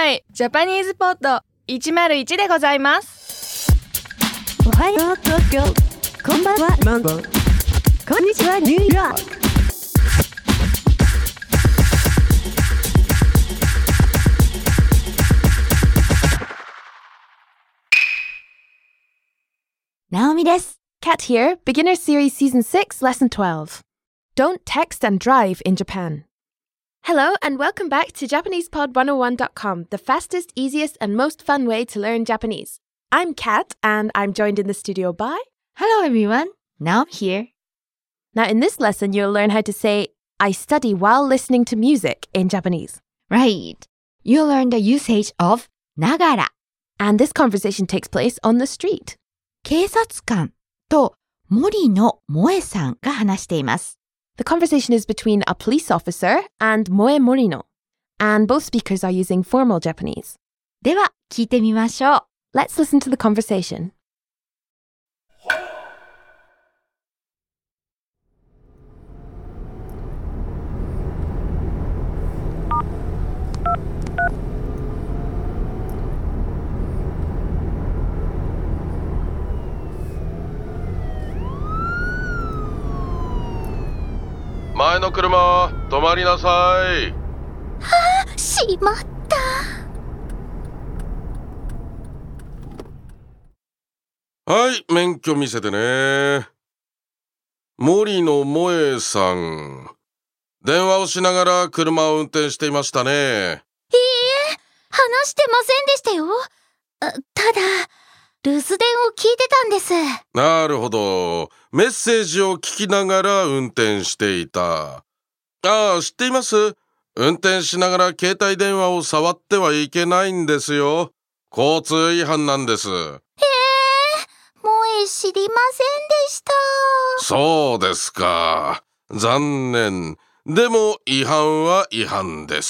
い、ジャパニーズポッド101でございます。 おはよう東京、こんばんはマンボウ、こんにちはニューヨーク。 ナオミです。 Kat here, Beginner Series Season 6, Lesson 12. Don't text and drive in Japan. Hello and welcome back to JapanesePod101.com, the fastest, easiest and most fun way to learn Japanese. I'm Kat and I'm joined in the studio by... Hello everyone, Naomi here. Now in this lesson, you'll learn how to say, I study while listening to music in Japanese. Right. You'll learn the usage of ながら. And this conversation takes place on the street. 警察官と森野萌さんが話しています。 The conversation is between a police officer and Moe Morino, and both speakers are using formal Japanese. では、聞いてみましょう。 Let's listen to the conversation. 前の車、止まりなさい。 しまった。 はい、免許見せてね。森野萌さん。電話をしながら車を運転していましたね。 いいえ、話してませんでしたよ。ただ、留守電を聞いてたんです。 なるほど。メッセージを聞きながら運転していた。知っています。運転しながら携帯電話を触ってはいけないんですよ。交通違反なんです。 もえ知りませんでした。 そうですか。残念。でも違反は違反です。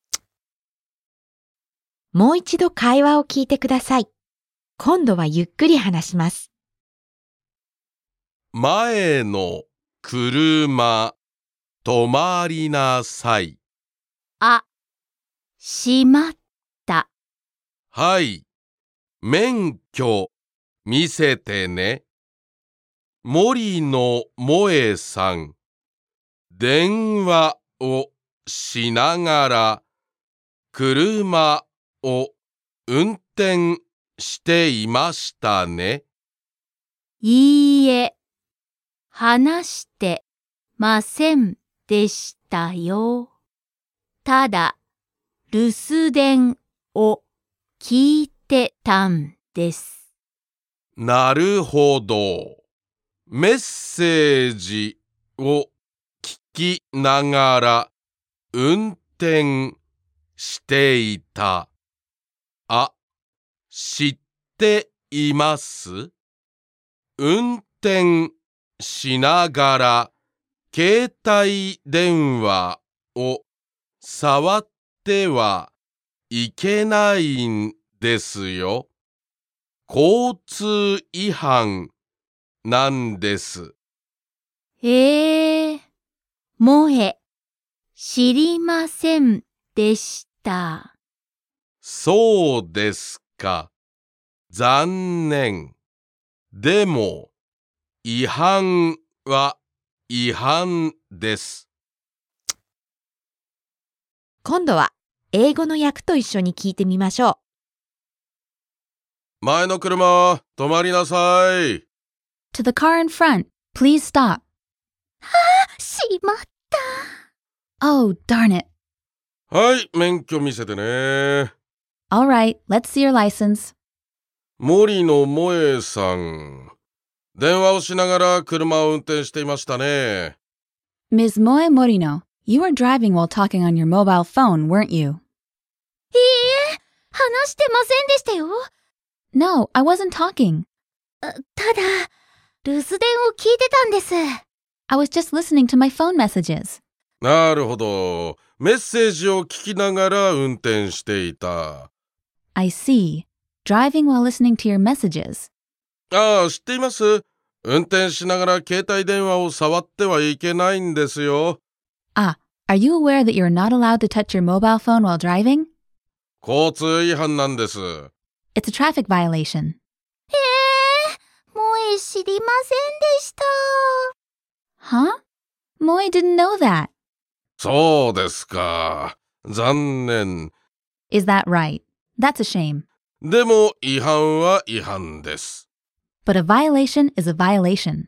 もう一度会話を聞いてください。今度はゆっくり話します。 前の車、止まりなさい。 しまった。 はい。免許見せてね。森野萌さん。電話をしながら車を運転していましたね。 いいえ、話してませんでしたよ。ただ、留守電を聞いてたんです。 なるほど。メッセージを聞きながら運転していた。知っています？運転しながら携帯電話を触ってはいけないんですよ。交通違反なんです。 萌え、知りませんでした。 そうですか。残念。でも、違反は違反です。 今度は英語の訳と一緒に聞いてみましょう。前の車、止まりなさい。 To the car in front, please stop. しまった。Oh, darn it. はい、免許見せてね。 All right, let's see your license. 森野萌さん。電話をしながら車を運転していましたね。 Ms. Moe Morino, you were driving while talking on your mobile phone, weren't you? いいえ、話してませんでしたよ。No, I wasn't talking. ただ、留守電を聞いてたんです。I was just listening to my phone messages. なるほど。メッセージを聞きながら運転していた。 I see. Driving while listening to your messages. 知っています。運転しながら携帯電話を触ってはいけないんですよ。 Are you aware that you're not allowed to touch your mobile phone while driving? 交通違反なんです。 It's a traffic violation. 萌え知りませんでした。 Huh? Moe didn't know that. そうですか。残念。 Is that right? That's a shame. でも違反は違反です。 But a violation is a violation.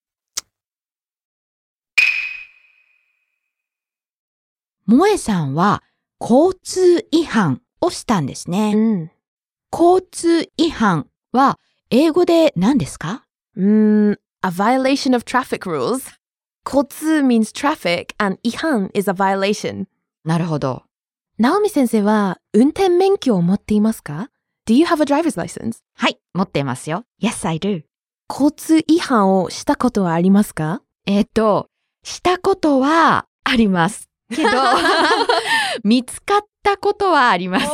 萌えさんは交通違反をしたんですね。 Mm. 交通違反は英語で何ですか？ A violation of traffic rules. 交通 means traffic and 違反 is a violation. なるほど。 ナオミ先生は運転免許を持っていますか？ Do you have a driver's license? はい、持っていますよ。Yes, I do. 交通違反をしたことはありますか？ したことはあります。けど、見つかったことはありません。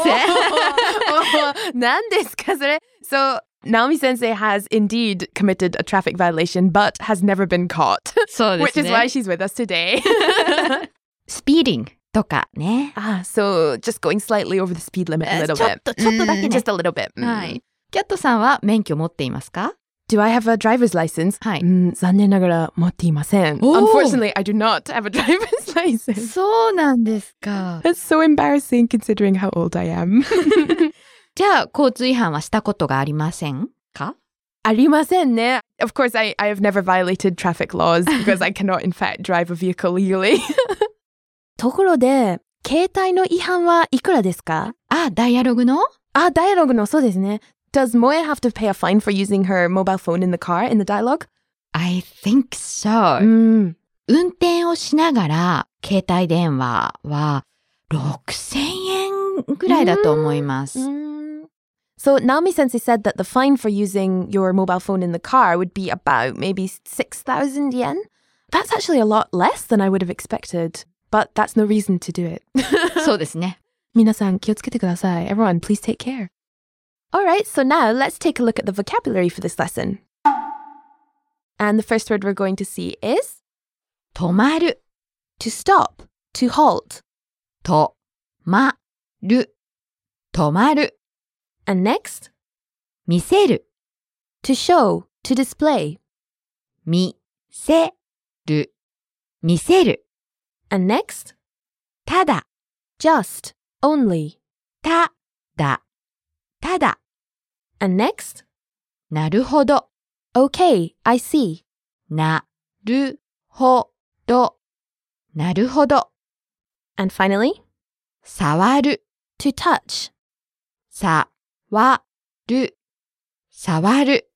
何ですかそれ？ So, Naomi sensei has indeed committed a traffic violation but has never been caught. そうです Which ね。 is why she's with us today. スピーディングとかね。 So just going slightly over the speed limit a little ちょっ bit. とだけね。 Just a little bit. はい。キャットさんは免許持っていますか？ Do I have a driver's license? はい。 残念ながら持っていません。 おー Unfortunately, I do not have a driver's license. そうなんですか。 That's so embarrassing considering how old I am. じゃあ、交通違反はしたことがありませんか？ ありませんね。Of course, I have never violated traffic laws because I cannot in fact drive a vehicle legally. ところで、携帯の違反はいくらですか？ ダイアログの？ ダイアログのそうですね。Does Moe have to pay a fine for using her mobile phone in the car in the dialogue? I think so. 運転をしながら携帯電話は6000円ぐらいだと思います。 So Naomi sensei said that the fine for using your mobile phone in the car would be about maybe 6,000 yen. That's actually a lot less than I would have expected, but that's no reason to do it. そうですね。 皆さん気をつけてください. Everyone, please take care. Alright, so now let's take a look at the vocabulary for this lesson. And the first word we're going to see is 止まる、 to stop, to halt. 止まる、止まる。 And next, 見せる、 to show, to display. 見せる、見せる。 And next, ただ、 just, only. ただ、ただ。 And next, なるほど、 okay, I see. なるほど、なるほど。 And finally, 触る、 to touch. さわる、触る。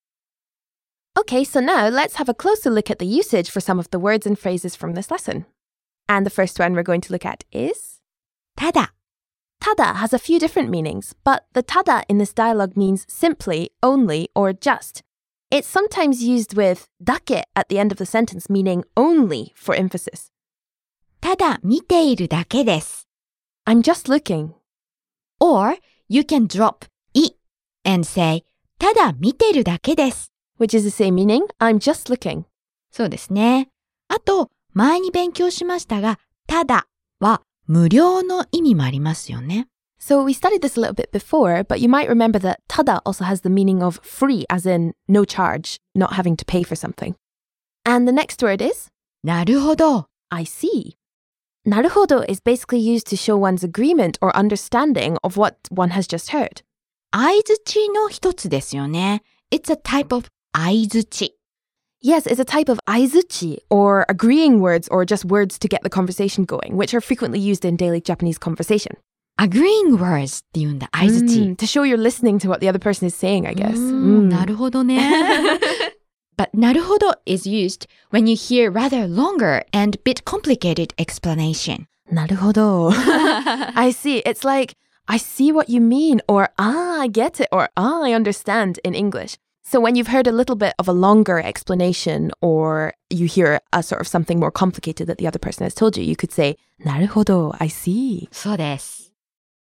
Okay, so now let's have a closer look at the usage for some of the words and phrases from this lesson. And the first one we're going to look at is ただ、 tada has a few different meanings, but the tada in this dialogue means simply, only, or just. It's sometimes used with dake at the end of the sentence, meaning only for emphasis. ただ見ているだけです。 I'm just looking. Or you can drop い and say ただ見てるだけです。 Which is the same meaning, I'm just looking. そうですね。あと、前に勉強しましたが、ただは無料の意味もありますよね。 So we studied this a little bit before, but you might remember that tada also has the meaning of free, as in no charge, not having to pay for something. And the next word is なるほど。 I see. Naruhodo is basically used to show one's agreement or understanding of what one has just heard. 相槌の一つですよね。It's a type of 相槌。 Yes, it's a type of aizuchi, or agreeing words or just words to get the conversation going, which are frequently used in daily Japanese conversation. agreeing words って言うんだ。相槌。 To show you're listening to what the other person is saying, I guess. なるほどね。But なるほど is used when you hear rather longer and bit complicated explanation. なるほど. I see. It's like, I see what you mean, or I get it, or I understand in English. So when you've heard a little bit of a longer explanation, or you hear a sort of something more complicated that the other person has told you, you could say, なるほど, I see. そうです。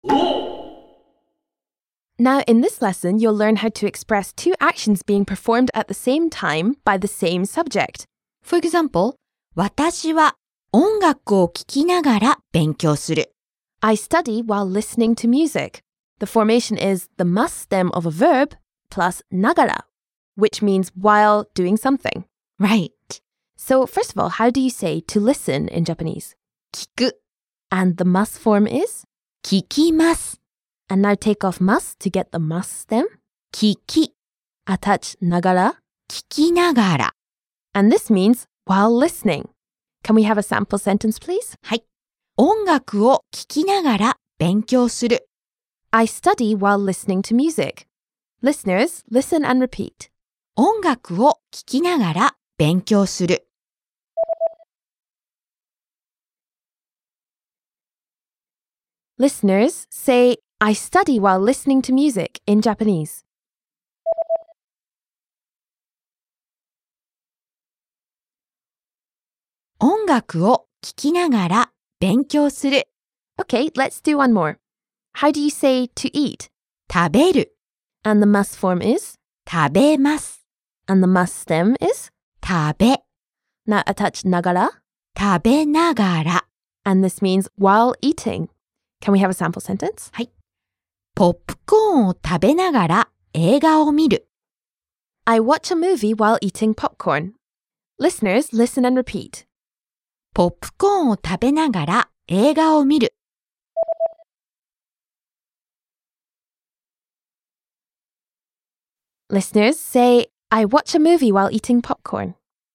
Now, in this lesson, you'll learn how to express two actions being performed at the same time by the same subject. For example, 私は音楽を聴きながら勉強する。 I study while listening to music. The formation is the must stem of a verb plus nagara, which means while doing something. Right. So first of all, how do you say to listen in Japanese? 聞く。 And the must form is? 聞きます。 And now take off must to get the must stem. 聞き。 Attach nagara. 聞きながら。 And this means while listening. Can we have a sample sentence, please? はい。音楽を聴きながら勉強する。 I study while listening to music. Listeners, listen and repeat. 音楽を聴きながら勉強する。 Listeners, say, I study while listening to music in Japanese. 音楽を聴きながら勉強する。 Okay, let's do one more. How do you say to eat? 食べる。 And the must form is? 食べます。 And the must stem is? 食べ。 Now attach nagara. 食べながら。 And this means while eating. Can we have a sample sentence? ポップコーンを食べながら映画を見る。 I watch a movie while eating popcorn. Listeners, listen and repeat. ポップコーンを食べながら映画を見る。 Listeners, say, I watch a movie while eating popcorn.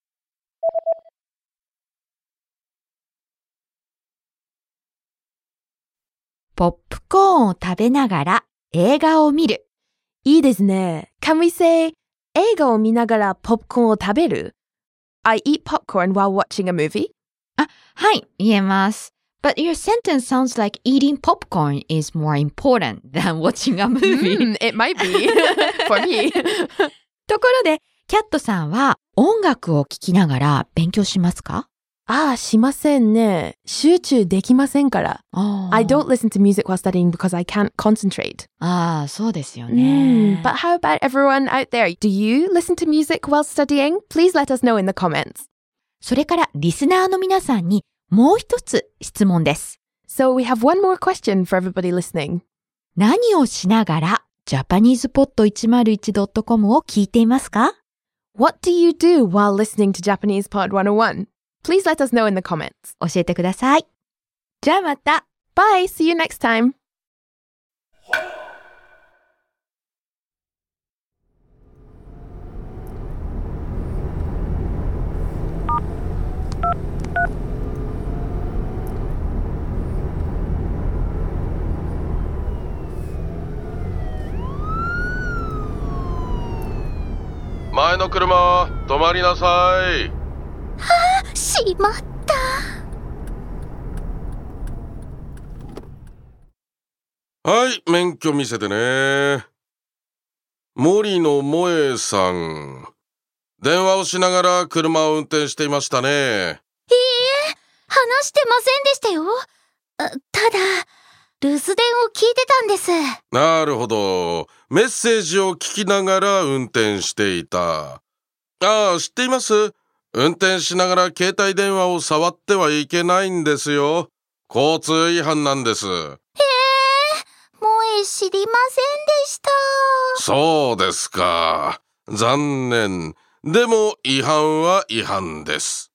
ポップコーンを食べながら映画を見る。 いいですね。Can we say, 映画を見ながらポップコーンを食べる? I eat popcorn while watching a movie. はい、言えます。But your sentence sounds like eating popcorn is more important than watching a movie. It might be. For me. ところで、キャットさんは音楽を聴きながら勉強しますか？ しませんね。集中できませんから。I don't listen to music while studying because I can't concentrate. そうですよね。 But how about everyone out there? Do you listen to music while studying? Please let us know in the comments. それからリスナーの皆さんにもう一つ質問です。 So we have one more question for everybody listening. 何をしながらJapanesePod101.com を聞いていますか？ What do you do while listening to Japanese Pod 101? Please let us know in the comments. 教えてください。じゃあまた。 Bye. See you next time. 前の車、止まりなさい。 しまった。 はい、免許見せてね。森野萌さん。電話をしながら車を運転していましたね。 いいえ、話してませんでしたよ。ただ、留守電を聞いてたんです。 なるほど。メッセージを聞きながら運転していた。知っています。運転しながら携帯電話を触ってはいけないんですよ。交通違反なんです。 もえ知りませんでした。 そうですか。残念。でも違反は違反です。